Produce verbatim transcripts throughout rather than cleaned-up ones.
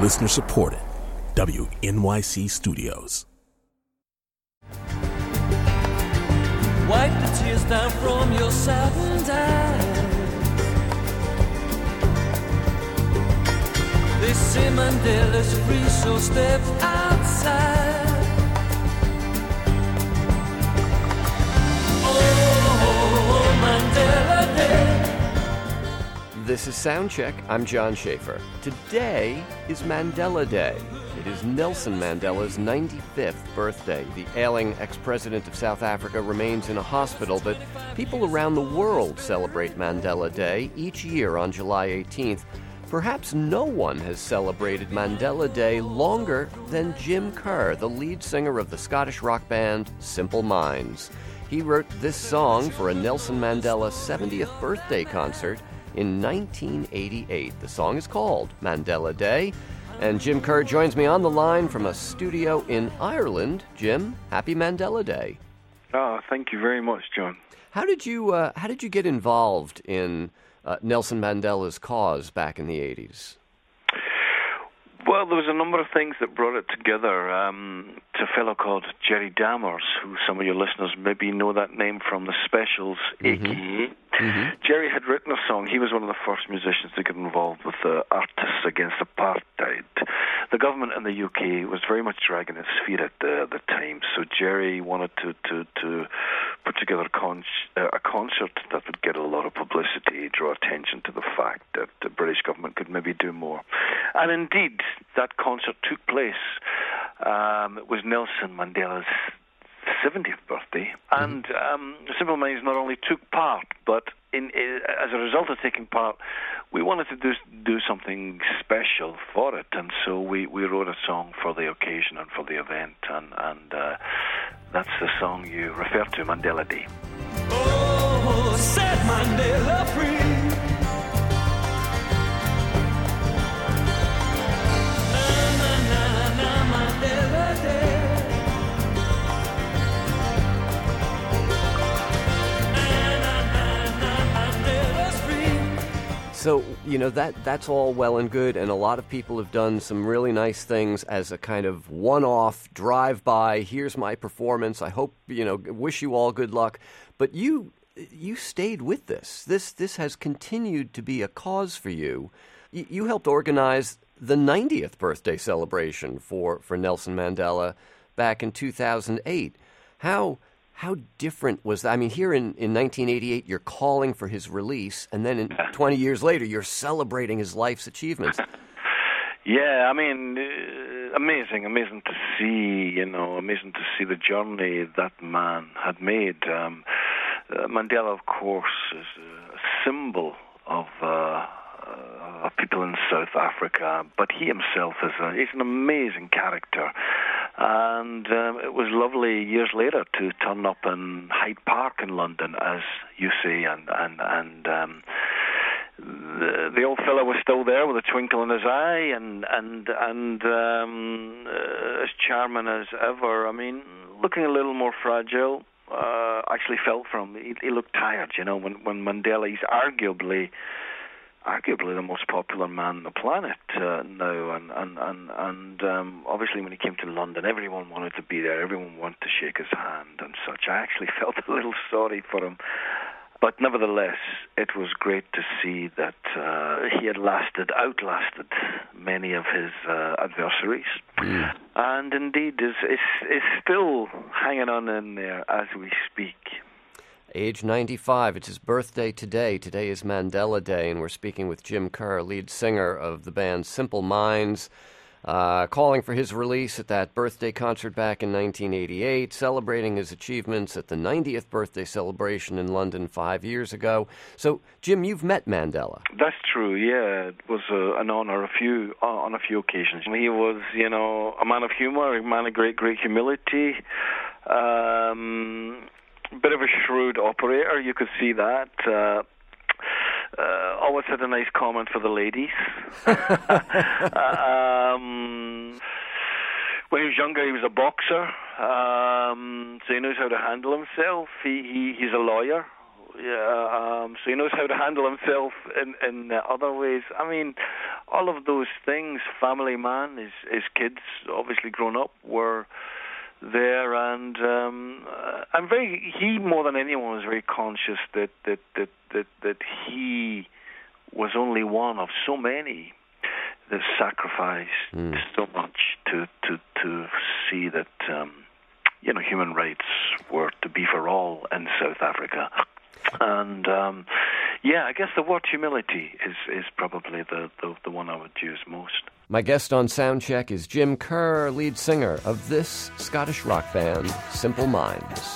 Listener supported. W N Y C Studios. Wipe the tears down from your saddened eyes. They say Mandela's free, so step outside. Oh, Mandela Day. This is Soundcheck. I'm John Schaefer. Today is Mandela Day. It is Nelson Mandela's ninety-fifth birthday. The ailing ex-president of South Africa remains in a hospital, but people around the world celebrate Mandela Day each year on July eighteenth. Perhaps no one has celebrated Mandela Day longer than Jim Kerr, the lead singer of the Scottish rock band Simple Minds. He wrote this song for a Nelson Mandela seventieth birthday concert in nineteen eighty-eight. The song is called Mandela Day, and Jim Kerr joins me on the line from a studio in Ireland. Jim, happy Mandela Day. Oh, thank you very much, John. How did you uh, how did you get involved in uh, Nelson Mandela's cause back in the eighties? Well, there was a number of things that brought it together. Um, it's a fellow called Jerry Dammers, who some of your listeners maybe know that name from the Specials, mm-hmm. a k a. Mm-hmm. Jerry had written a song. He was one of the first musicians to get involved with the Artists Against Apartheid. The government in the U K was very much dragging its feet at the, the time, so Jerry wanted to, to, to put together a, con- uh, a concert that would get a lot of publicity, draw attention to the fact that the British government could maybe do more. And indeed, that concert took place. Um, it was Nelson Mandela's seventieth birthday, and um, Simple Minds not only took part, but in, in, as a result of taking part, we wanted to do do something special for it, and so we, we wrote a song for the occasion and for the event, and, and uh, that's the song you refer to, Mandela Day. Oh, set Mandela free. So, you know, that that's all well and good, and a lot of people have done some really nice things as a kind of one-off drive-by. Here's my performance. I hope, you know, wish you all good luck. But you you stayed with this. This this has continued to be a cause for you. You, you helped organize the ninetieth birthday celebration for, for Nelson Mandela back in two thousand eight. How... How different was that? I mean, here in, in nineteen eighty-eight, you're calling for his release, and then in twenty years later, you're celebrating his life's achievements. Yeah, I mean, uh, amazing, amazing to see, you know, amazing to see the journey that man had made. Um, uh, Mandela, of course, is a symbol of uh, uh, people in South Africa, but he himself is a, he's an amazing character. And um, it was lovely years later to turn up in Hyde Park in London, as you say, and and and um, the, the old fellow was still there with a twinkle in his eye, and and and um, uh, as charming as ever. I mean, looking a little more fragile. Uh, actually, felt from him. He, he looked tired, you know. When when Mandela, he's arguably. arguably the most popular man on the planet uh, now, and and and, and um, obviously when he came to London, everyone wanted to be there, everyone wanted to shake his hand and such. I actually felt a little sorry for him, but nevertheless, it was great to see that uh, he had lasted, outlasted many of his uh, adversaries, mm. and indeed is, is is still hanging on in there as we speak. Age ninety-five. It's his birthday today. Today is Mandela Day, and we're speaking with Jim Kerr, lead singer of the band Simple Minds, uh, calling for his release at that birthday concert back in nineteen eighty-eight, celebrating his achievements at the ninetieth birthday celebration in London five years ago. So, Jim, you've met Mandela. That's true, yeah. It was uh, an honor a few, uh, on a few occasions. He was, you know, a man of humor, a man of great, great humility. Um... Bit of a shrewd operator, you could see that. Uh, uh, always had a nice comment for the ladies. um, when he was younger, he was a boxer, um, so he knows how to handle himself. He, he he's a lawyer, Yeah, um, so he knows how to handle himself in in uh, other ways. I mean, all of those things. Family man, his his kids, obviously grown up, were there, and um, uh, I'm very. He more than anyone was very conscious that that that that that he was only one of so many that sacrificed mm. so much to to to see that um, you know human rights were to be for all in South Africa. And um, yeah, I guess the word humility is, is probably the, the, the one I would use most. My guest on Soundcheck is Jim Kerr, lead singer of this Scottish rock band, Simple Minds.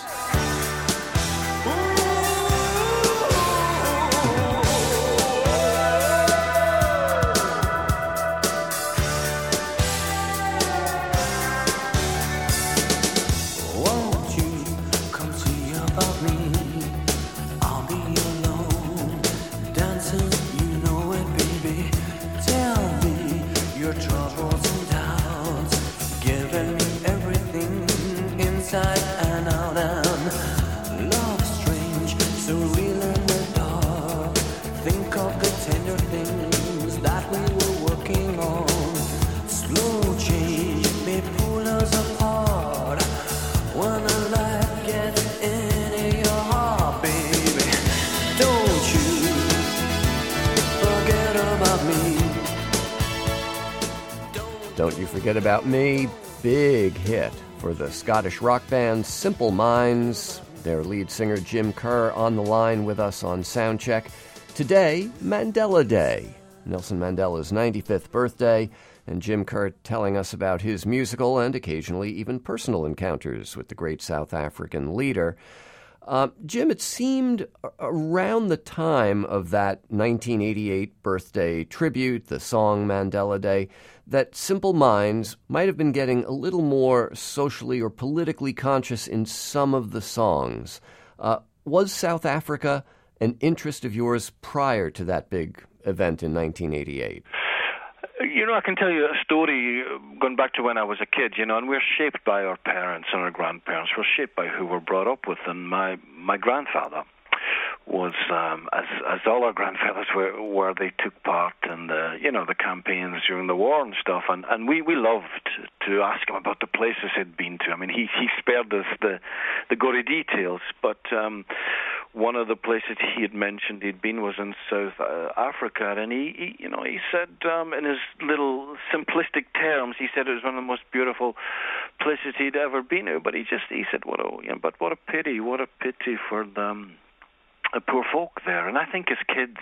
Don't You Forget About Me, big hit for the Scottish rock band Simple Minds. Their lead singer Jim Kerr on the line with us on Soundcheck. Today, Mandela Day, Nelson Mandela's ninety-fifth birthday, and Jim Kerr telling us about his musical and occasionally even personal encounters with the great South African leader. Uh, Jim, it seemed around the time of that nineteen eighty-eight birthday tribute, the song Mandela Day, that Simple Minds might have been getting a little more socially or politically conscious in some of the songs. Uh, was South Africa an interest of yours prior to that big event in nineteen eighty-eight? You know, I can tell you a story going back to when I was a kid, you know, and we're shaped by our parents and our grandparents. We're shaped by who we're brought up with. And my, my grandfather was, um, as as all our grandfathers were, where they took part in the, you know, the campaigns during the war and stuff. And, and we, we loved to ask him about the places he'd been to. I mean, he, he spared us the, the gory details, but um, one of the places he had mentioned he'd been was in South uh, Africa, and he, he, you know, he said um, in his little simplistic terms, he said it was one of the most beautiful places he'd ever been to. But he just, he said, "What a, you know, but what a pity, what a pity for the, the poor folk there." And I think as kids,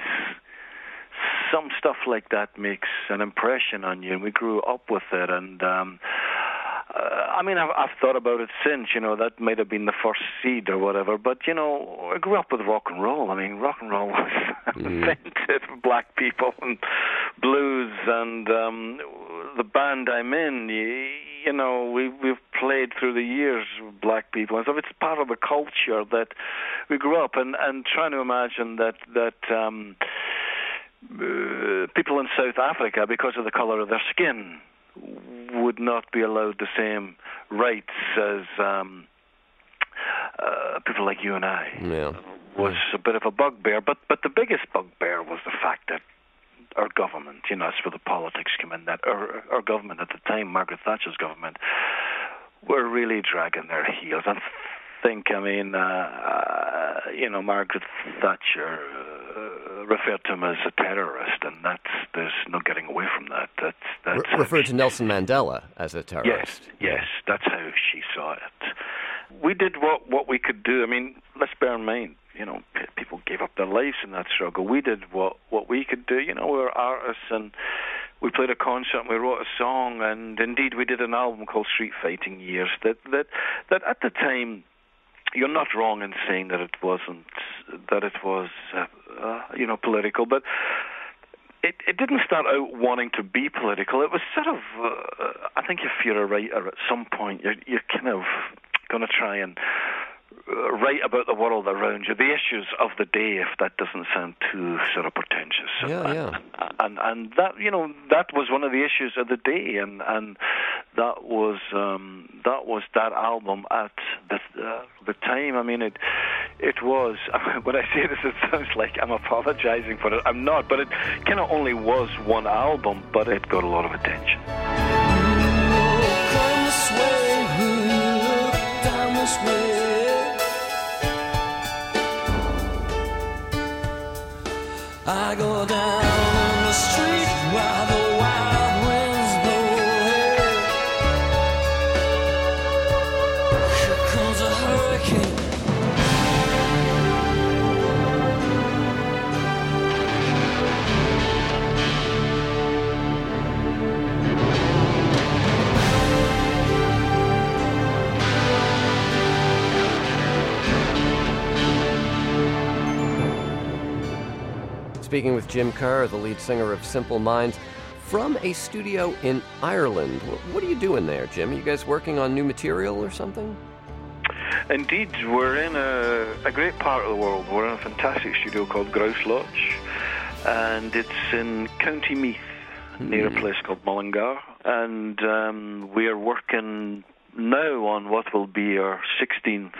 some stuff like that makes an impression on you, and we grew up with it, and. Um, Uh, I mean, I've, I've thought about it since, you know, that might have been the first seed or whatever, but, you know, I grew up with rock and roll. I mean, rock and roll was mm. invented for black people, and blues, and um, the band I'm in, you, you know, we, we've played through the years with black people, and so it's part of the culture that we grew up, and, and trying to imagine that, that um, uh, people in South Africa, because of the color of their skin, would not be allowed the same rights as um, uh, people like you and I. Yeah. Was a bit of a bugbear, but but the biggest bugbear was the fact that our government, you know, that's where the politics came in, that our, our government at the time, Margaret Thatcher's government, were really dragging their heels. And think, I mean, uh, uh, you know, Margaret Thatcher uh, referred to him as a terrorist, and that's there's no getting away from that. That's that's Re- referred to Nelson Mandela as a terrorist. Yes, yes, that's how she saw it. We did what what we could do. I mean, let's bear in mind, you know, p- people gave up their lives in that struggle. We did what what we could do. You know, we were artists, and we played a concert, and we wrote a song, and indeed we did an album called Street Fighting Years. That that that at the time. You're not wrong in saying that it wasn't, that it was, uh, uh, you know, political, but it, it didn't start out wanting to be political. It was sort of, uh, I think if you're a writer at some point, you're, you're kind of going to try and uh, write about the world around you, the issues of the day, if that doesn't sound too sort of pretentious. Yeah, and, yeah. And, and and that, you know, that was one of the issues of the day, and and that was um, that was that album at the uh, the time. I mean, it it was. When I say this, it sounds like I'm apologizing for it. I'm not, but it kind of only was one album, but it got a lot of attention. Come this way, down this way. I go down on the street while the wild winds blow. Here comes a hurricane. Speaking with Jim Kerr, the lead singer of Simple Minds, from a studio in Ireland. What are you doing there, Jim? Are you guys working on new material or something? Indeed, we're in a, a great part of the world. We're in a fantastic studio called Grouse Lodge, and it's in County Meath, mm-hmm. near a place called Mullingar. And um, we are working now on what will be our sixteenth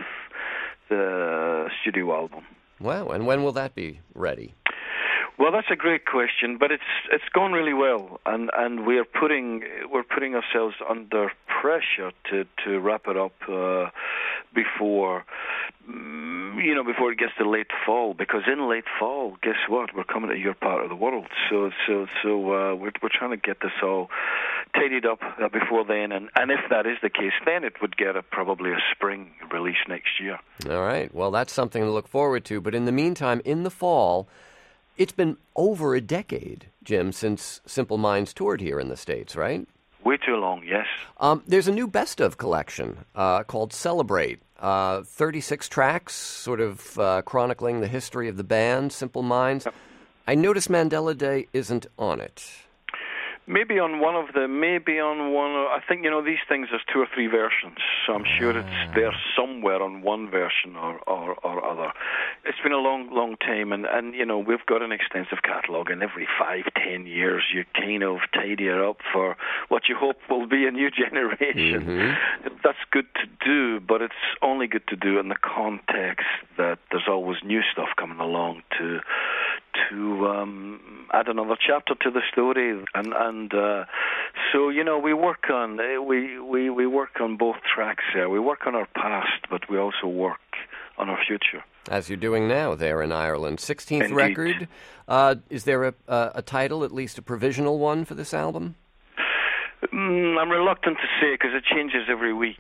uh, studio album. Wow, and when will that be ready? Well, that's a great question, but it's it's gone really well, and, and we're putting we're putting ourselves under pressure to, to wrap it up uh, before you know before it gets to late fall. Because in late fall, guess what? We're coming to your part of the world, so so so uh, we're we're trying to get this all tidied up uh, before then, and, and if that is the case, then it would get a probably a spring release next year. All right, well, that's something to look forward to. But in the meantime, in the fall. It's been over a decade, Jim, since Simple Minds toured here in the States, right? Way too long, yes. Um, there's a new best of collection uh, called Celebrate. Uh, thirty-six tracks, sort of uh, chronicling the history of the band, Simple Minds. Yep. I notice Mandela Day isn't on it. Maybe on one of the, maybe on one, I think, you know, these things, there's two or three versions, so I'm sure it's there somewhere on one version or, or, or other. It's been a long, long time, and, and, you know, we've got an extensive catalogue, and every five, ten years you kind of tidy it up for what you hope will be a new generation. Mm-hmm. That's good to do, but it's only good to do in the context that there's always new stuff coming along to to um, add another chapter to the story, and and uh, so you know we work on we, we we work on both tracks there. We work on our past, but we also work on our future. As you're doing now there in Ireland. sixteenth Indeed. Record. Uh, is there a, a a title, at least a provisional one, for this album? Mm, I'm reluctant to say because it changes every week.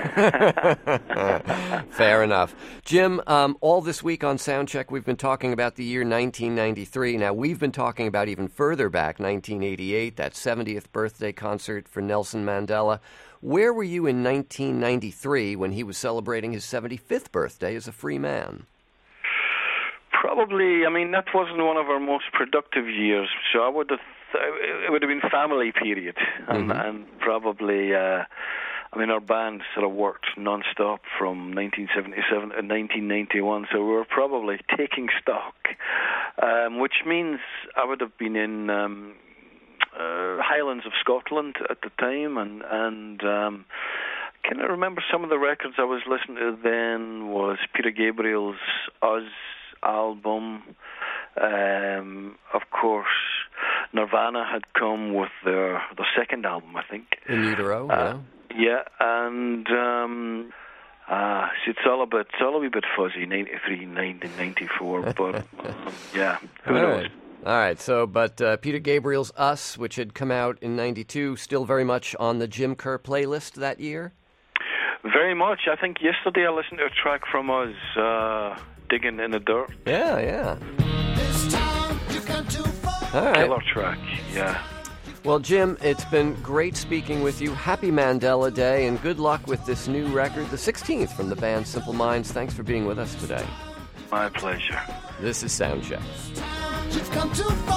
Fair enough. Jim, um, all this week on Soundcheck, we've been talking about the year nineteen ninety-three. Now, we've been talking about even further back, nineteen eighty-eight, that seventieth birthday concert for Nelson Mandela. Where were you in nineteen ninety-three when he was celebrating his seventy-fifth birthday as a free man? Probably, I mean, that wasn't one of our most productive years, so I would have it would have been family period, and, mm-hmm. and probably, uh, I mean, our band sort of worked non-stop from nineteen seventy-seven to nineteen ninety-one, so we were probably taking stock, um, which means I would have been in um, uh, Highlands of Scotland at the time, and and um, can I remember some of the records I was listening to then was Peter Gabriel's Us album, um, of course. Nirvana had come with their their second album, I think. In Utero, uh, yeah. Yeah, and um, uh, so it's all a bit, it's all a wee bit fuzzy, ninety-three, ninety, ninety-four, but um, yeah, who all knows? Right. All right, so, but uh, Peter Gabriel's Us, which had come out in ninety-two, still very much on the Jim Kerr playlist that year? Very much. I think yesterday I listened to a track from Us, uh, Digging in the Dirt. Yeah, yeah. All right. Killer track, yeah. Well, Jim, it's been great speaking with you. Happy Mandela Day, and good luck with this new record, the sixteenth from the band Simple Minds. Thanks for being with us today. My pleasure. This is Soundcheck. You've come too far.